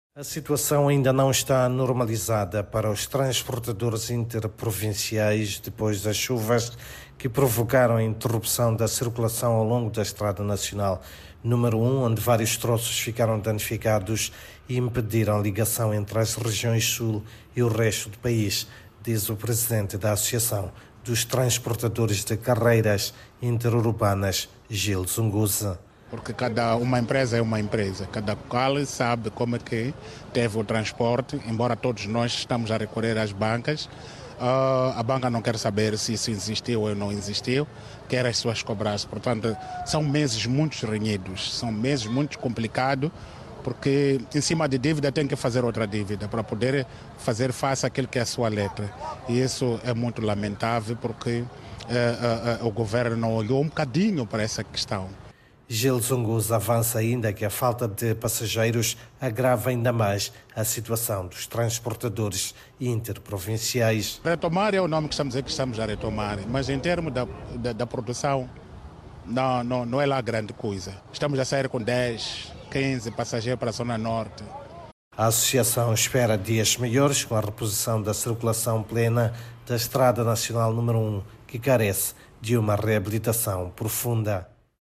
A situação ainda não está normalizada para os transportadores interprovinciais depois das chuvas que provocaram a interrupção da circulação ao longo da Estrada Nacional número 1, onde vários troços ficaram danificados e impediram a ligação entre as regiões sul e o resto do país, diz o presidente da Associação dos Transportadores de Carreiras Interurbanas, Gil Zunguza. Porque cada uma empresa é uma empresa, cada qual sabe como é que teve o transporte, embora todos nós estamos a recorrer às bancas. A banca não quer saber se isso existiu ou não existiu, quer as suas cobranças. Portanto, são meses muito renhidos, são meses muito complicados, porque em cima de dívida tem que fazer outra dívida para poder fazer face àquilo que é a sua letra. E isso é muito lamentável porque o governo não olhou um bocadinho para essa questão. Gil Zunguza avança ainda que a falta de passageiros agrava ainda mais a situação dos transportadores interprovinciais. Retomar é o nome que estamos a retomar, mas em termos da produção não é lá grande coisa. Estamos a sair com 10, 15 passageiros para a Zona Norte. A associação espera dias melhores com a reposição da circulação plena da Estrada Nacional número 1, que carece de uma reabilitação profunda.